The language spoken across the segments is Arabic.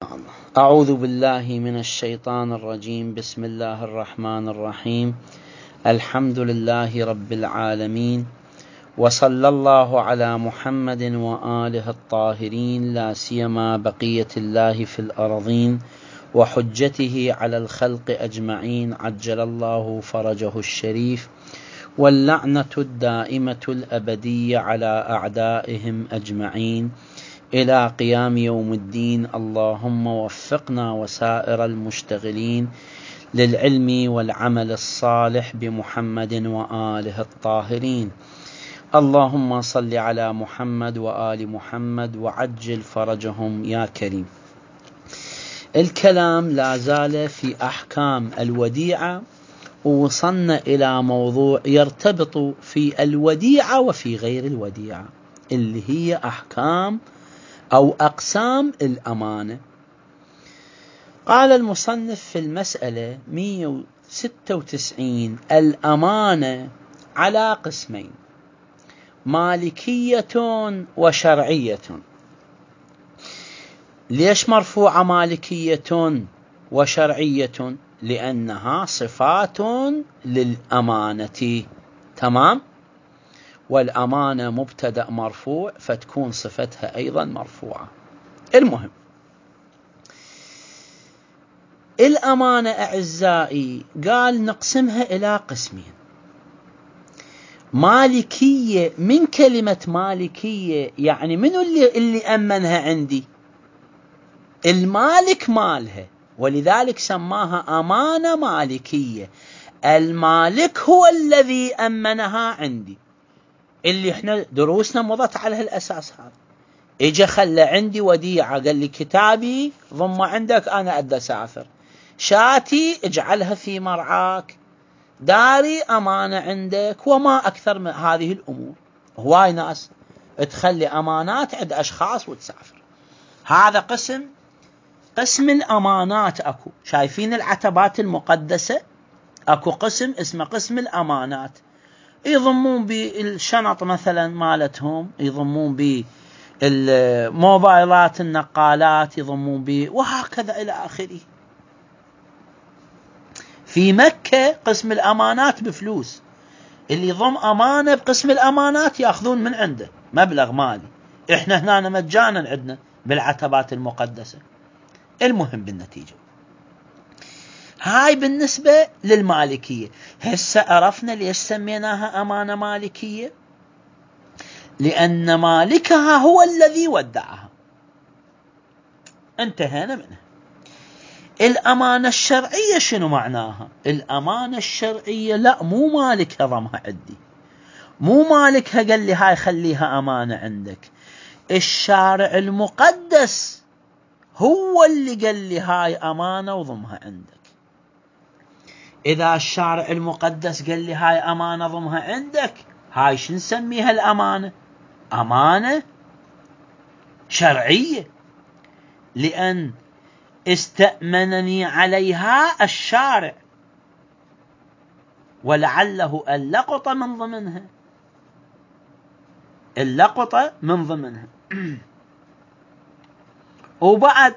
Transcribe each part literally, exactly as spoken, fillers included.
أعوذ بالله من الشيطان الرجيم. بسم الله الرحمن الرحيم. الحمد لله رب العالمين، وصلى الله على محمد وآله الطاهرين، لا سيما بقية الله في الأرضين وحجته على الخلق أجمعين، عجل الله فرجه الشريف، واللعنة الدائمة الأبدية على أعدائهم أجمعين إلى قيام يوم الدين. اللهم وفقنا وسائر المشتغلين للعلم والعمل الصالح بمحمد وآله الطاهرين. اللهم صل على محمد وآل محمد وعجل فرجهم يا كريم. الكلام لا زال في أحكام الوديعة، ووصلنا إلى موضوع يرتبط في الوديعة وفي غير الوديعة، اللي هي أحكام أو أقسام الأمانة. قال المصنف في المسألة مئة وستة وتسعين: الأمانة على قسمين، مالكية وشرعية. ليش مرفوعة مالكية وشرعية؟ لأنها صفات للأمانة، تمام؟ والأمانة مبتدأ مرفوع، فتكون صفتها أيضا مرفوعة. المهم، الأمانة أعزائي قال نقسمها إلى قسمين. مالكية، من كلمة مالكية يعني منو اللي, اللي أمنها عندي؟ المالك مالها، ولذلك سماها أمانة مالكية. المالك هو الذي أمنها عندي، اللي احنا دروسنا مضت على هالأساس. هذا اجا خلى عندي وديعة، قال لي كتابي ضم عندك، أنا أدى سافر، شاتي اجعلها في مرعاك، داري أمانة عندك، وما أكثر من هذه الأمور. هواي ناس تخلي أمانات عند أشخاص وتسافر. هذا قسم قسم الأمانات. أكو شايفين العتبات المقدسة؟ أكو قسم اسمه قسم الأمانات، يضمون بالشنط مثلا مالتهم، يضمون بالموبايلات النقالات، يضمون به، وهكذا إلى آخره. في مكة قسم الأمانات بفلوس، اللي يضم أمانة بقسم الأمانات يأخذون من عنده مبلغ مالي. إحنا هنا مجانا عندنا بالعتبات المقدسة. المهم بالنتيجة، هاي بالنسبة للمالكية. هسه عرفنا ليش سميناها أمانة مالكية، لأن مالكها هو الذي ودعها، انتهينا منها. الأمانة الشرعية شنو معناها؟ الأمانة الشرعية لا، مو مالكها ضمها عندي، مو مالكها قال لي هاي خليها أمانة عندك. الشارع المقدس هو اللي قال لي هاي أمانة وضمها عندك. إذا الشارع المقدس قال لي هاي أمانة ضمها عندك، هاي شو نسميها؟ الأمانة أمانة شرعية، لأن استأمنني عليها الشارع، ولعله اللقطة من ضمنها، اللقطة من ضمنها. وبعد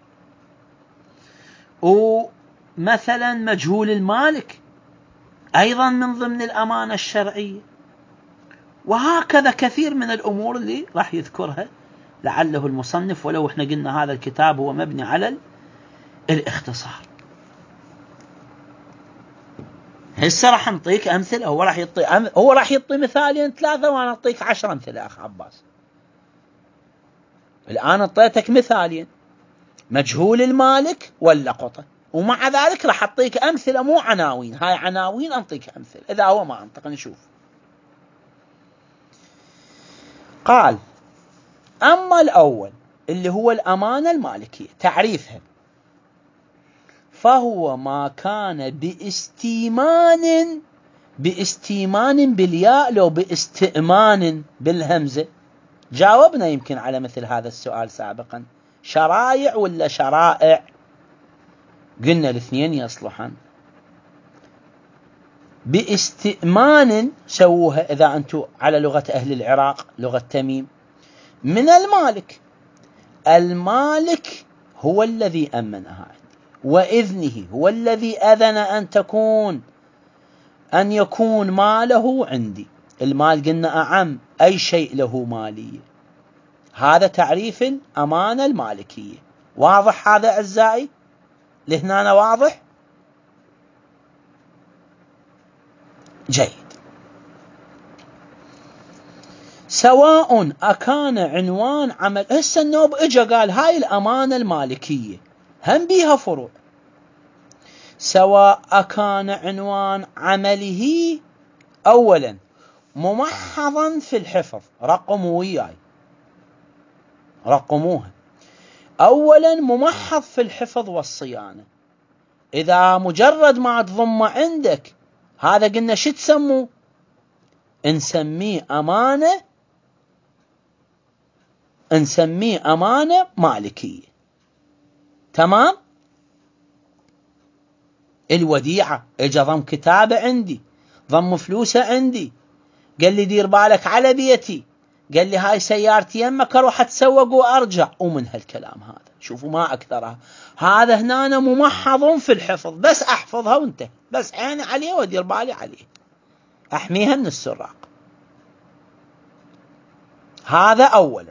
ومثلا مجهول المالك أيضا من ضمن الأمانة الشرعية، وهكذا كثير من الأمور اللي راح يذكرها لعله المصنف، ولو احنا قلنا هذا الكتاب هو مبني على الاختصار. هسه راح نعطيك أمثلة. هو راح يعطي أم... هو راح يعطي مثالين ثلاثة، وأنا أعطيك عشر أمثلة. أخ عباس، الآن أعطيتك مثالين، مجهول المالك واللقطة، ومع ذلك راح أعطيك أمثلة مو عناوين. هاي عناوين، أعطيك أمثلة إذا هو ما أنطق. نشوف. قال: أما الأول اللي هو الأمانة المالكية، تعريفها: فهو ما كان باستيمان، باستيمان بالياء لو باستئمان بالهمزة. جاوبنا يمكن على مثل هذا السؤال سابقا، شرائع ولا شرائع؟ قلنا الاثنين يصلحان. باستئمان سووها إذا أنتم على لغة أهل العراق، لغة تميم، من المالك. المالك هو الذي أمنها عندي، وإذنه هو الذي أذن أن تكون أن يكون ماله عندي. المال قلنا أعم، أي شيء له مالية. هذا تعريف الأمانة المالكية. واضح هذا أعزائي؟ لهنا واضح؟ جيد. سواء أكان عنوان عمل، هسه النوب اجا قال هاي الأمانة المالكية هم بيها فروع. سواء أكان عنوان عمله أولا ممحضا في الحفظ، رقموا وياي رقموها، أولا ممحض في الحفظ والصيانة. إذا مجرد ما تضم عندك هذا قلنا شو تسموه؟ نسميه أمانة، نسميه أمانة مالكية. تمام. الوديعة اجا ضم كتابة عندي، ضم فلوسه عندي، قال لي دير بالك على بيتي، قال لي هاي سيارتي يمك اروح اتسوق وارجع، ومن هالكلام هذا شوفوا ما اكثرها. هذا هنا ممحض في الحفظ، بس احفظها وانتهى، بس عيني عليه ودير بالي عليه، احميها من السراق. هذا اولا.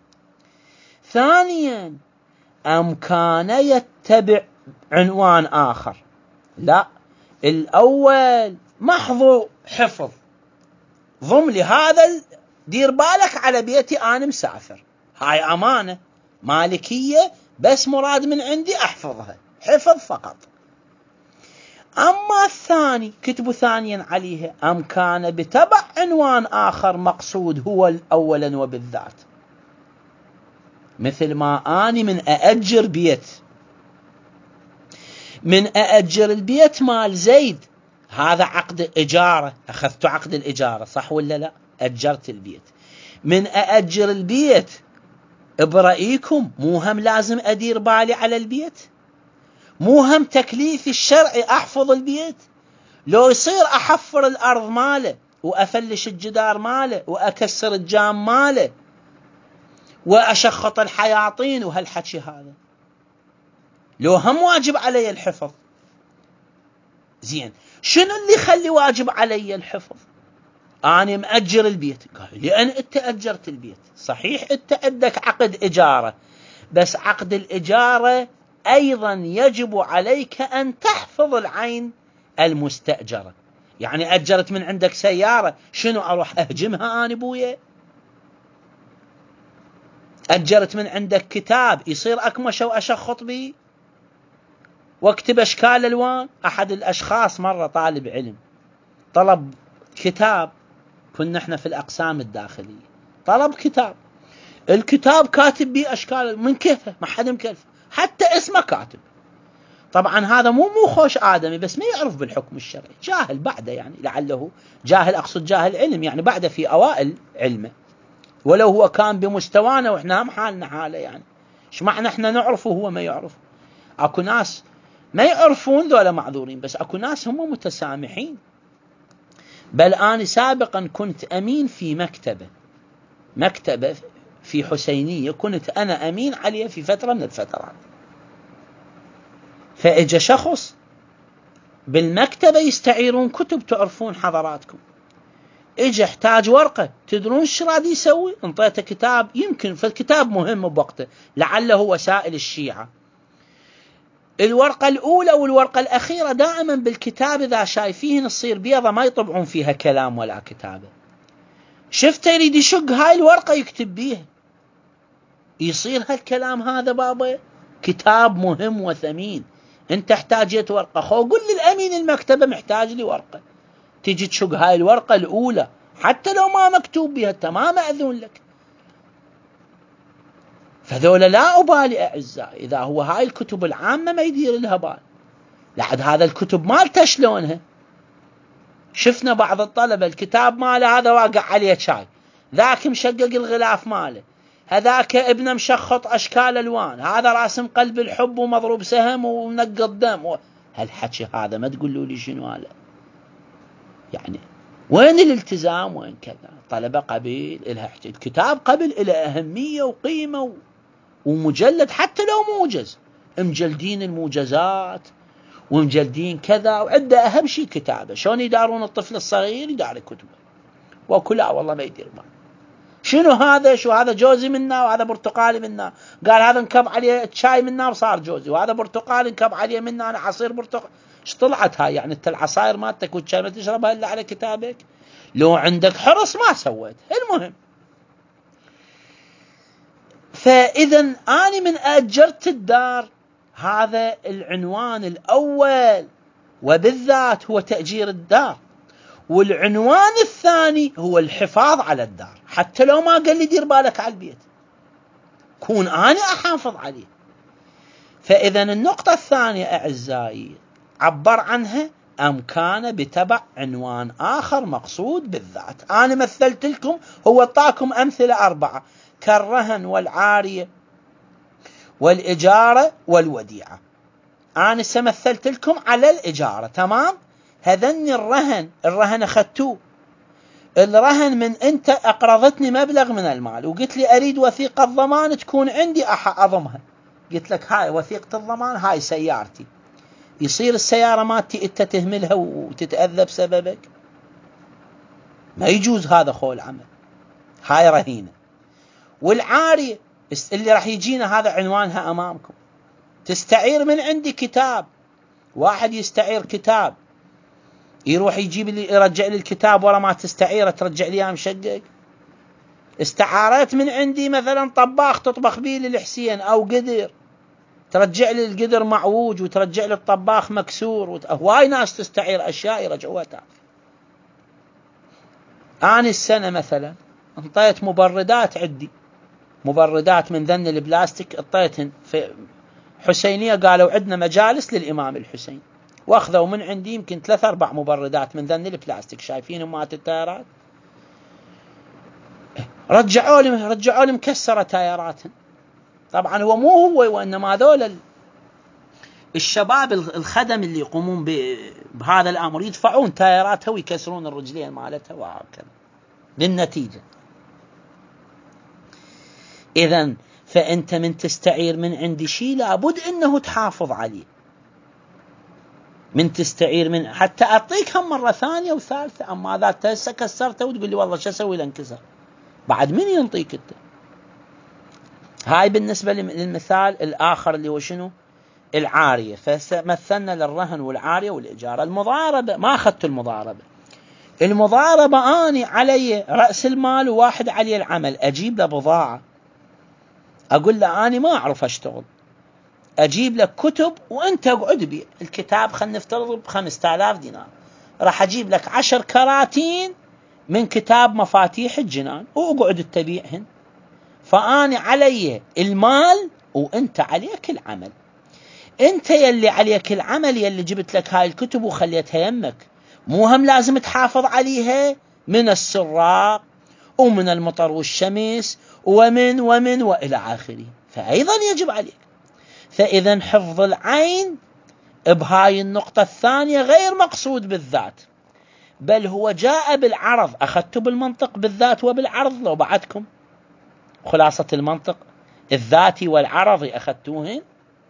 ثانيا ام كان يتبع عنوان اخر؟ لا، الاول محض حفظ، ضم لي هذا، دير بالك على بيتي أنا مسافر، هاي أمانة مالكية، بس مراد من عندي أحفظها حفظ فقط. أما الثاني كتبوا ثانيا عليها أم كان بتبع عنوان آخر مقصود هو أولا وبالذات، مثل ما أني من أأجر بيت، من أأجر البيت مال زيد، هذا عقد إجارة، أخذت عقد الإجارة صح ولا لا؟ أجرت البيت. من أأجر البيت برأيكم مو هم لازم أدير بالي على البيت؟ مو هم تكليفي الشرعي أحفظ البيت؟ لو يصير أحفر الأرض ماله وأفلش الجدار ماله وأكسر الجام ماله وأشخط الحياطين وهالحكي هذا، لو هم واجب علي الحفظ. زين، شنو اللي يخلي واجب علي الحفظ؟ أنا مأجر البيت، قال لأن أنت أجرت البيت، صحيح أنت عندك عقد إجارة، بس عقد الإجارة أيضا يجب عليك أن تحفظ العين المستأجرة. يعني أجرت من عندك سيارة، شنو أروح أهجمها أنا بويا؟ أجرت من عندك كتاب، يصير أكمش وأشخط به واكتب أشكال ألوان. أحد الأشخاص مرة طالب علم طلب كتاب، كنا احنا في الأقسام الداخلية، طلب كتاب، الكتاب كاتب به أشكال من كيفه، ما حد مكلف، حتى اسمه كاتب. طبعا هذا مو مو خوش آدمي، بس ما يعرف بالحكم الشرعي، جاهل بعده، يعني لعله جاهل، أقصد جاهل علم، يعني بعده في أوائل علمه، ولو هو كان بمستوانا وإحنا هم حالنا حاله، يعني إيش معنى إحنا نعرفه وهو ما يعرف؟ أكو ناس ما يعرفون ذولا معذورين، بس أكو ناس هم متسامحين. بل أنا سابقا كنت أمين في مكتبة مكتبة في حسينية، كنت أنا أمين عليها في فترة من الفترات، فإجا شخص بالمكتبة يستعيرون كتب، تعرفون حضراتكم، إجا احتاج ورقة، تدرون شو راد يسوي؟ انطيته كتاب، يمكن فالكتاب مهم بوقته، لعله هو وسائل الشيعة، الورقة الأولى والورقة الأخيرة دائما بالكتاب إذا شايفين تصير بيضة ما يطبعون فيها كلام ولا كتابة، شفته يريد يشق هاي الورقة يكتب بيها، يصير هالكلام هذا بابا كتاب مهم وثمين، انت احتاجت ورقة، خو قل للأمين المكتبة محتاج لي ورقة، تيجي تشق هاي الورقة الأولى حتى لو ما مكتوب بها، انت ما مأذون لك. فذولا لا أبالي أعزائي، إذا هو هاي الكتب العامة ما يدير لها بال، لحد هذا الكتب مالته شلونها؟ شفنا بعض الطلبة الكتاب ماله هذا واقع عليه شاي، ذاك مشقق الغلاف ماله، هذاك ابنه مشخط أشكال ألوان، هذا راسم قلب الحب ومضروب سهم ومنقض دم و... هالحكي هذا ما تقولوا لي شنو هذا؟ يعني وين الالتزام؟ وين كذا؟ طلبة قبيل إلها الكتاب قبل إلى أهمية وقيمة و... ومجلد حتى لو موجز، مجلدين الموجزات ومجلدين كذا، وعنده أهم شيء كتابه. شلون يدارون الطفل الصغير؟ يدار كتبه، وكلا والله ما يدير معه. شنو هذا؟ شو هذا؟ جوزي منا، وهذا برتقالي منا. قال هذا انكب عليه شاي منا وصار جوزي، وهذا برتقالي انكب عليه منا، أنا عصير برتقال. ايش طلعت هاي؟ يعني انت العصاير مالتك والشاي ما تشربها الا على كتابك؟ لو عندك حرص ما سويت. المهم، فإذا أنا من أجرت الدار، هذا العنوان الأول وبالذات هو تأجير الدار، والعنوان الثاني هو الحفاظ على الدار. حتى لو ما قال لي دير بالك على البيت، كون أنا أحافظ عليه. فإذا النقطة الثانية أعزائي عبر عنها أم كان بتبع عنوان آخر مقصود بالذات. أنا مثلت لكم، هو اعطاكم أمثلة أربعة: كالرهن والعارية والإجارة والوديعة. أنا سمثلت لكم على الإجارة، تمام؟ هذني الرهن، الرهن أخذتوه. الرهن من أنت أقرضتني مبلغ من المال وقلت لي أريد وثيقة ضمان تكون عندي أضمها، قلت لك هاي وثيقة الضمان، هاي سيارتي. يصير السيارة مالتي أنت تهملها وتتأذى بسببك؟ ما يجوز هذا خول عمل، هاي رهينة. والعارية اللي راح يجينا هذا عنوانها أمامكم، تستعير من عندي كتاب. واحد يستعير كتاب، يروح يجيب لي يرجع لي الكتاب ورا ما تستعيره ترجع لي اياه مشقق. استعارت من عندي مثلا طباخ تطبخ بيه للحسين او قدر، ترجع لي القدر معوج وترجع لي الطباخ مكسور. وت... هواي ناس تستعير اشياء يرجعوها تاني. انا السنه مثلا انطيت مبردات، عندي مبردات من ذن البلاستيك اعطيتهن في حسينيه، قالوا عندنا مجالس للامام الحسين، واخذوا من عندي يمكن ثلاث اربع مبردات من ذن البلاستيك، شايفينهم مات التايرات، رجعوا لي رجعوا لي مكسره تايراتهم. طبعا هو مو هو، وانما هذول الشباب الخدم اللي يقومون بهذا الامر يدفعون تايراتها ويكسرون الرجلين مالتها وهكذا بالنتيجه. اذا فانت من تستعير من عندي شيء لابد انه تحافظ عليه. من تستعير من حتى اعطيك هم مره ثانيه وثالثه، اما اذا هسه كسرته وتقول لي والله شو اسوي لانكسر، بعد من ينطيك انت؟ هاي بالنسبه للمثال الاخر اللي هو شنو؟ العاريه. فمثلنا للرهن والعاريه والاجاره. المضاربه ما اخذت المضاربه. المضاربه اني علي راس المال وواحد علي العمل، اجيب له بضاعه، اقول له اني ما اعرف اشتغل، اجيب لك كتب وانت اقعد بيع الكتاب، خلينا نفترض ب خمسة آلاف دينار، راح اجيب لك عشر كراتين من كتاب مفاتيح الجنان واقعد تبيعهن. فاني علي المال وانت عليك العمل. انت يلي عليك العمل، يلي جبت لك هاي الكتب وخليتها يمك، مو هم لازم تحافظ عليها من السراق ومن المطر والشمس ومن ومن والى اخره، فايضا يجب عليك. فاذا حفظ العين بهاي النقطة الثانية غير مقصود بالذات، بل هو جاء بالعرض. اخذته بالمنطق بالذات وبالعرض، لو بعدكم خلاصة المنطق الذاتي والعرضي اخذتوهن،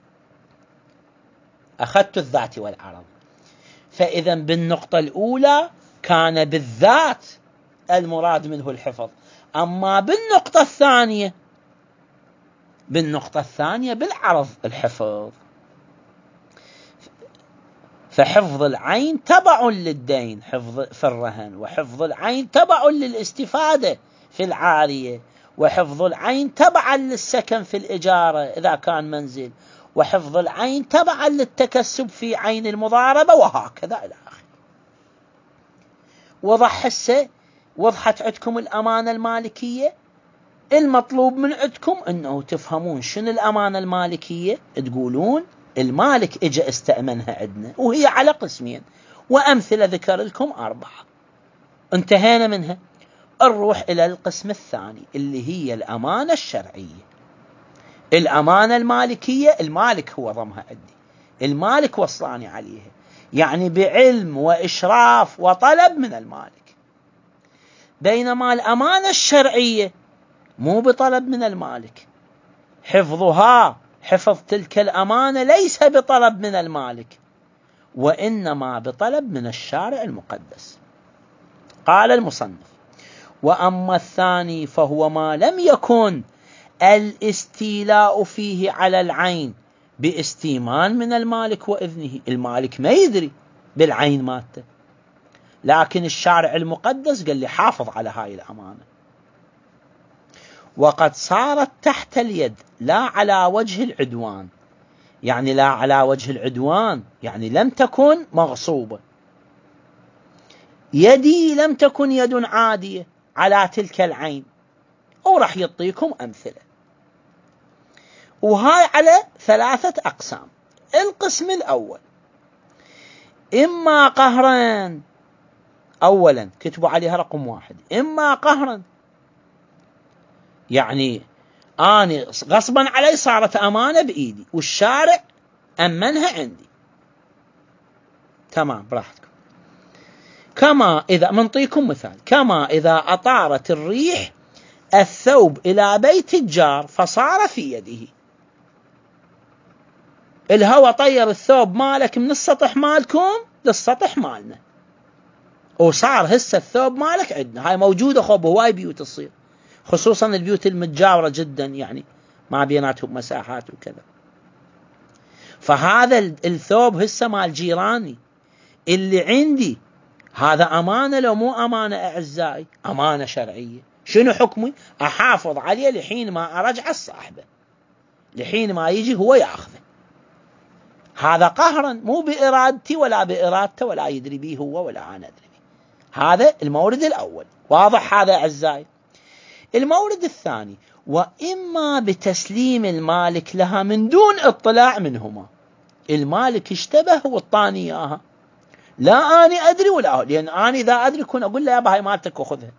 أخذت الذات والعرض. فإذا بالنقطة الأولى كان بالذات المراد منه الحفظ، أما بالنقطة الثانية بالنقطة الثانية بالعرض الحفظ. فحفظ العين تبع للدين حفظ في الرهن، وحفظ العين تبع للاستفادة في العارية، وحفظ العين تبعا للسكن في الإجارة إذا كان منزل، وحفظ العين تبعا للتكسب في عين المضاربة، وهكذا إلى آخره. وضح هسه، وضحت عندكم الأمانة المالكية. المطلوب من عندكم أنه تفهمون شنو الأمانة المالكية. تقولون المالك إجا استأمنها عندنا وهي على قسمين، وأمثلة ذكر لكم أربعة، انتهينا منها. نروح إلى القسم الثاني اللي هي الأمانة الشرعية. الأمانة المالكية المالك هو ضمها عندي، المالك وصاني عليها، يعني بعلم وإشراف وطلب من المالك. بينما الأمانة الشرعية مو بطلب من المالك، حفظها حفظ تلك الأمانة ليس بطلب من المالك، وإنما بطلب من الشارع المقدس. قال المصنف: وأما الثاني فهو ما لم يكن الاستيلاء فيه على العين باستيمان من المالك وإذنه. المالك ما يدري بالعين مالته، لكن الشارع المقدس قال لي حافظ على هاي الأمانة، وقد صارت تحت اليد لا على وجه العدوان. يعني لا على وجه العدوان يعني لم تكن مغصوبة، يدي لم تكن يد عادية على تلك العين. ورح يعطيكم أمثلة، وهاي على ثلاثة أقسام. القسم الأول: إما قهرا، أولا كتبوا عليها رقم واحد، إما قهرا يعني أنا غصبا علي صارت أمانة بإيدي والشارع أمنها عندي، تمام براحتكم. كما إذا منطيكم مثال، كما إذا أطارت الريح الثوب إلى بيت الجار فصار في يده. الهوى طير الثوب مالك من السطح مالكم للسطح مالنا، وصار هسه الثوب مالك عندنا. هاي موجودة خب هواي بيوت تصير، خصوصا البيوت المتجاورة جدا، يعني ما بيناتهم مساحات وكذا. فهذا الثوب هسه مال جيراني اللي عندي، هذا أمانة لو مو أمانة أعزائي؟ أمانة شرعية. شنو حكمي؟ أحافظ عليه لحين ما أرجع الصاحبة، لحين ما يجي هو يأخذه. هذا قهرا، مو بإرادتي ولا بإرادته ولا يدري به هو ولا أنا أدري به. هذا المورد الأول، واضح هذا أعزائي؟ المورد الثاني: وإما بتسليم المالك لها من دون اطلاع منهما. المالك اشتبه واطاني إياها، لا أنا أدري ولا هو، لأن أنا إذا أدري كون أقول له يابا هاي مالتك وخذها،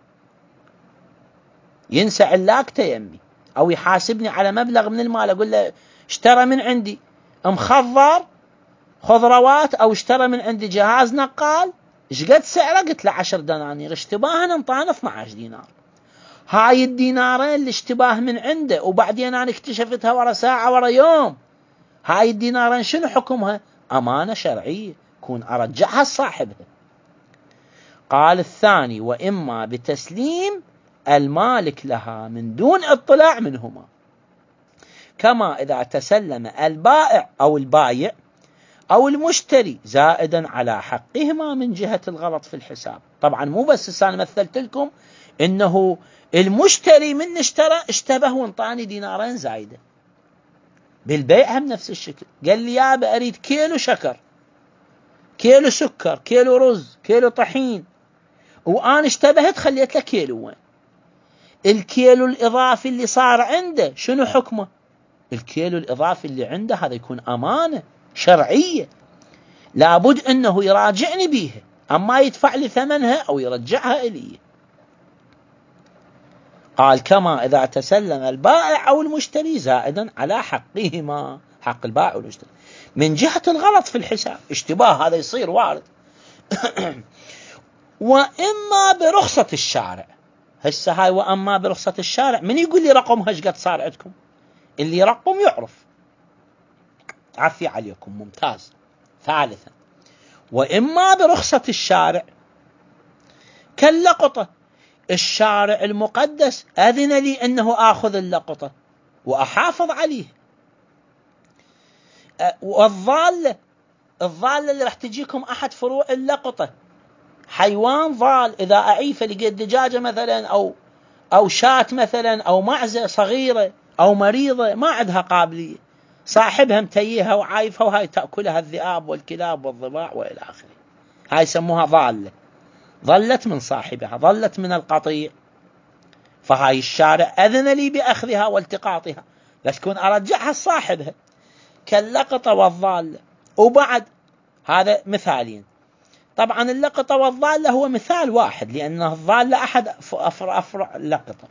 ينسى علاقته يمي، أو يحاسبني على مبلغ من المال، أقول له اشترى من عندي مخضر خضروات، أو اشترى من عندي جهاز نقال، ايش قد سعره؟ قلت له عشر دنانير، اشتباها انطانا اثني عشر دينار. هاي الدينارين الاشتباه من عنده، وبعدين أنا اكتشفتها ورا ساعة ورا يوم. هاي الدينارين شنو حكمها؟ أمانة شرعية، كون أرجعها صاحبها. قال الثاني: وإما بتسليم المالك لها من دون اطلاع منهما، كما إذا تسلم البائع أو البايع أو المشتري زائدا على حقهما من جهة الغلط في الحساب. طبعا مو بس أنا مثلت لكم إنه المشتري من اشترى اشتبه وانطاني دينارين زايدة، بالبيع هم نفس الشكل. قال لي يابا أريد كيلو شكر، كيلو سكر، كيلو رز، كيلو طحين، وأنا اشتبهت خليت له كيلو. وين الكيلو الإضافي اللي صار عنده؟ شنو حكمه؟ الكيلو الإضافي اللي عنده هذا يكون أمانة شرعية، لابد أنه يراجعني بيها، أما يدفع لي ثمنها أو يرجعها إلي. قال: كما إذا تسلم البائع أو المشتري زائدا على حقهما، حق البائع والمشتري، من جهة الغلط في الحساب. اشتباه هذا يصير وارد. وإما برخصة الشارع. هسه هاي وأما برخصة الشارع، من يقول لي رقمها ايش قد صار عندكم؟ اللي يرقم يعرف. عفي عليكم، ممتاز. ثالثا: وإما برخصة الشارع كاللقطة. الشارع المقدس أذن لي أنه آخذ اللقطة وأحافظ عليه. والضالة، الضالة اللي راح تجيكم أحد فروع اللقطة، حيوان ضال، إذا أعيفه لقيت دجاجة مثلا أو أو شاة مثلا أو معزة صغيرة أو مريضة ما عندها قابلية، صاحبها متيها وعايفها، وهاي تأكلها الذئاب والكلاب والضباع وإلى آخره. هاي يسموها ضالة، ظلت من صاحبها، ظلت من القطيع. فهاي الشارع أذن لي بأخذها والتقاطها، بس كون أرجعها صاحبها. كاللقطة والضالة. وبعد هذا مثالين. طبعا اللقطة والضالة هو مثال واحد، لأن الضالة أحد أفرع أفرع اللقطة.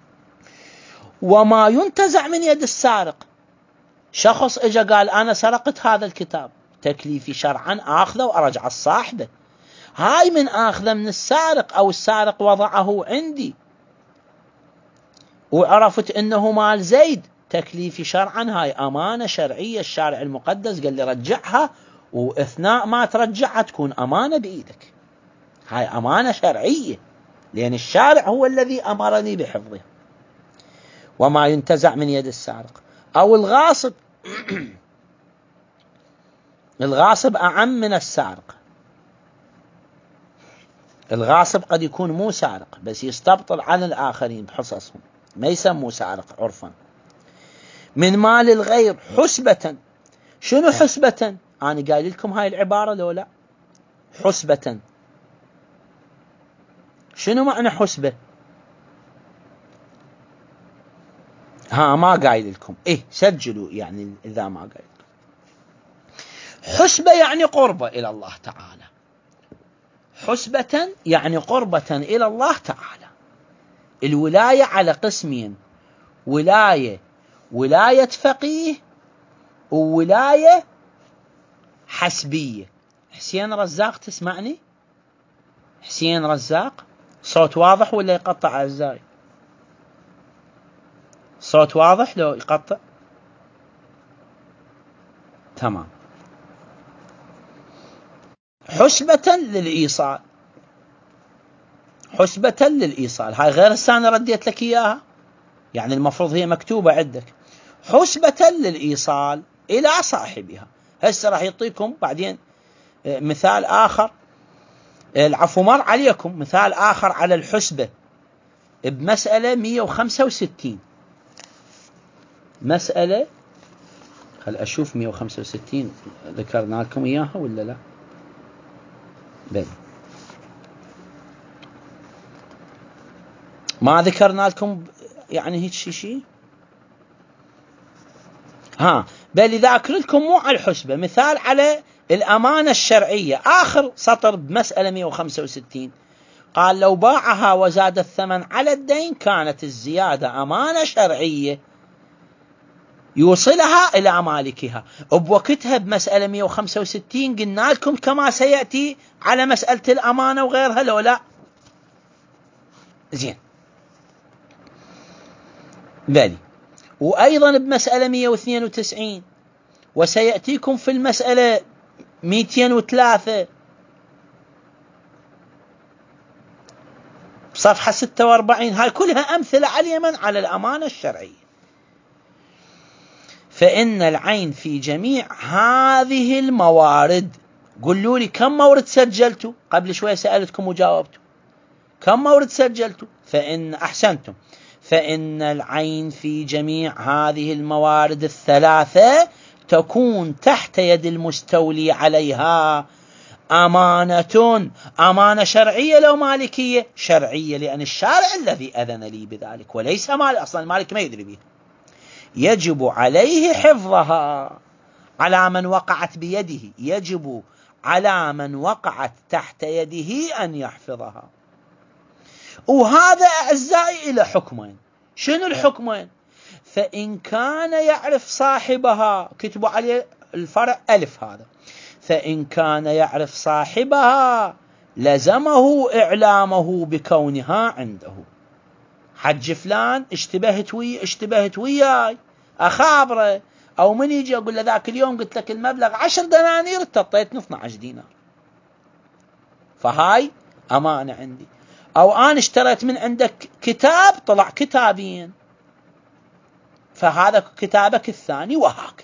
وما ينتزع من يد السارق. شخص اجا قال أنا سرقت هذا الكتاب، تكليفي شرعا أخذه وأرجع الصاحبة. هاي من أخذه من السارق، أو السارق وضعه عندي وعرفت أنه مال زيد، تكليفي شرعا، هاي أمانة شرعية الشارع المقدس قال لي رجعها، وإثناء ما ترجعها تكون أمانة بإيدك. هاي أمانة شرعية لأن الشارع هو الذي أمرني بحفظها. وما ينتزع من يد السارق أو الغاصب الغاصب أعم من السارق. الغاصب قد يكون مو سارق بس يستبطل على الآخرين بحصصهم، ما يسموه سارق عرفا. من مال الغير حسبة. شنو حسبة؟ أنا قايل لكم هاي العبارة لو لا؟ حسبة شنو معنى حسبة؟ ها ما قايل لكم، إيه سجلوا يعني إذا ما قايل لكم. حسبة يعني قربة إلى الله تعالى. حسبة يعني قربة إلى الله تعالى. الولاية على قسمين: ولاية ولاية فقيه وولاية حسبية. حسين رزاق تسمعني؟ حسين رزاق صوت واضح ولا يقطع أجزاء؟ صوت واضح لو يقطع؟ تمام. حسبة للإيصال، حسبة للإيصال هاي غير السنة رديت لك إياها، يعني المفروض هي مكتوبة عندك. حسبة للإيصال إلى صاحبها. هسه راح يعطيكم بعدين مثال آخر، العفو مر عليكم، مثال آخر على الحسبة بمسألة مئة وخمسة وستين. مسألة خل أشوف مئة وخمسة وستين ذكرنا لكم إياها ولا لا؟ بل ما ذكرنا لكم يعني هيك شيء شيء ها بل إذا أذكر لكم مو على الحسبة، مثال على الأمانة الشرعية. آخر سطر بمسألة مئة وخمسة وستين قال: لو باعها وزاد الثمن على الدين كانت الزيادة أمانة شرعية يوصلها إلى مالكها. بوقتها بمسألة مئة وخمسة وستين قلنا لكم كما سيأتي على مسألة الأمانة وغيرها لو لا؟ زين. بلي. وأيضا بمسألة مئة واثنين وتسعين، وسيأتيكم في المسألة مئتين وثلاثة صفحة ستة وأربعين. هاي كلها أمثلة على اليمن على الأمانة الشرعية. فإن العين في جميع هذه الموارد. قولوا لي كم مورد سجلتوا؟ قبل شوية سألتكم وجاوبتوا كم مورد سجلتوا؟ فإن أحسنتم. فإن العين في جميع هذه الموارد الثلاثة تكون تحت يد المستولي عليها أمانة. أمانة شرعية لو مالكية؟ شرعية، لأن الشارع الذي أذن لي بذلك وليس مال، أصلا المالك ما يدري به. يجب عليه حفظها على من وقعت بيده، يجب على من وقعت تحت يده أن يحفظها. وهذا أعزائي إلى حكمين. شنو الحكمين؟ فإن كان يعرف صاحبها، كتبوا عليه الفرع ألف هذا، فإن كان يعرف صاحبها لزمه إعلامه بكونها عنده. حج فلان اشتبهت ويا اشتبهت وياي أخابره، أو من يجي أقول له ذاك اليوم قلت لك المبلغ عشر دنانير تطيتني اثني عشر دينار، فهاي أمانة عندي. أو أنا اشتريت من عندك كتاب طلع كتابين، فهذا كتابك الثاني، وهكذا.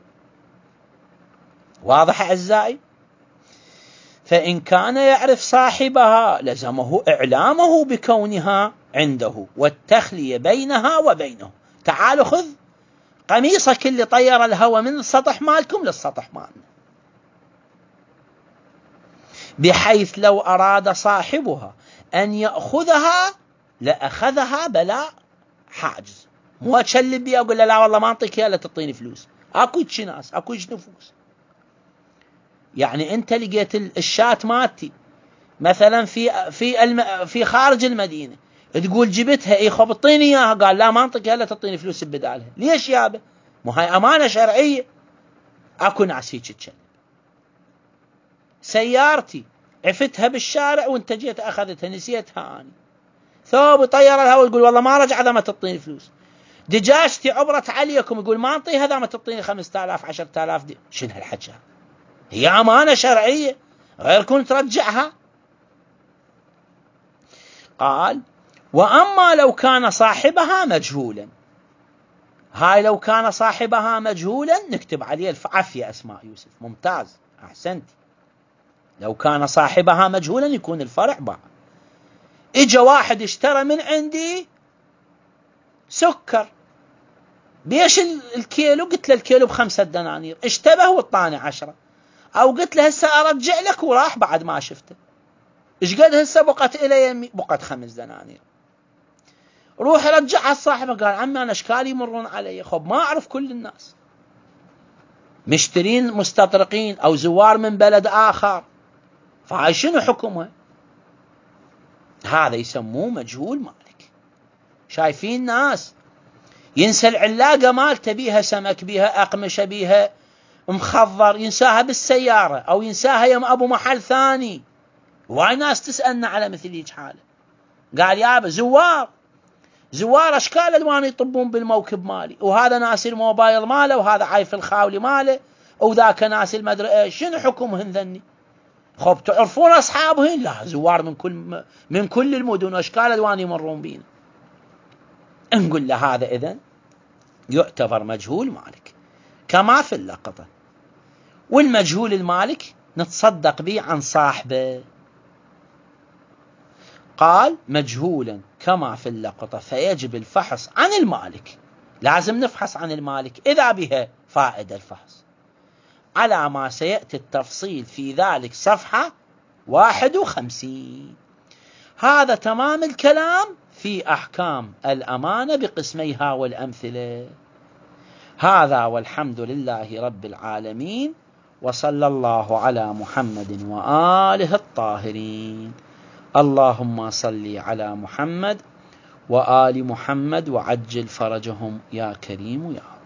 واضح أعزائي؟ فإن كان يعرف صاحبها لزمه إعلامه بكونها عنده والتخلية بينها وبينه. تعالوا خذ قميصك اللي طير الهوى من السطح مالكم للسطح مالنا، بحيث لو أراد صاحبها أن يأخذها لأخذها بلا حاجز. مو أتشلب بي أقول له لا والله ما أنطيك يا لا تعطيني فلوس. أكو ناس أكو نفوس. يعني أنت لقيت الشاة ماتي مثلا في في الم في خارج المدينة، تقول جبتها إيه خب اعطيني إياها، قال لا ما أنطيك يا تعطيني فلوس بدالها. ليش يابا؟ مو هاي أمانة شرعية. أكو ناس هيك تشلب. سيارتي عفتها بالشارع وانت جيت أخذتها نسيتها أنا، ثوب طير الهواء تقول والله ما رجع هذا ما تعطيني فلوس. دجاجتي عبرت عليكم، يقول ما انطي هذا، ما تعطيني خمسة آلاف عشرة آلاف دي. شنو هالحكي؟ هي أمانة شرعية غير كون ترجعها. قال وأما لو كان صاحبها مجهولا، هاي لو كان صاحبها مجهولا نكتب عليه العافية أسماء يوسف، ممتاز أحسنت. لو كان صاحبها مجهولا يكون الفرع باع. إجا واحد اشترى من عندي سكر، بيش الكيلو؟ قلت له الكيلو بخمسة دنانير، اشتبه والطاني عشرة، أو قلت له هسه أرجع لك وراح بعد ما شفته. إيش قد هسه بقت إلي؟ بقت خمس دنانير. روح رجعها الصاحبة، قال عمي أنا أشكالي يمرون علي، خب ما أعرف كل الناس، مشترين مستطرقين أو زوار من بلد آخر، فهاي شنو حكمها؟ هذا يسموه مجهول مالك. شايفين ناس ينسى العلاقة مالته، بيها سمك، بيها أقمشة، بيها مخضر، ينساها بالسيارة أو ينساها يم أبو محل ثاني. واي ناس تسألنا على مثل هيك حالة. قال يابا زوار زوار أشكال ألوان يطبون بالموكب مالي، وهذا ناسي الموبايل ماله، وهذا عايف الخاولي ماله، وذاك ناسي المدري ايش. شنو حكمهن ذني؟ خب تعرفون أصحابهن؟ لا، زوار من كل من كل المدن، أشكال ألوان يمرون بينا. نقول له هذا إذن يعتبر مجهول مالك كما في اللقطة. والمجهول المالك نتصدق به عن صاحبه. قال مجهولا كما في اللقطة، فيجب الفحص عن المالك. لازم نفحص عن المالك إذا بها فائدة الفحص، على ما سيأتي التفصيل في ذلك صفحة واحد وخمسين. هذا تمام الكلام في أحكام الأمانة بقسميها والأمثلة. هذا والحمد لله رب العالمين، وصلى الله على محمد وآله الطاهرين. اللهم صل على محمد وآل محمد وعجل فرجهم يا كريم يا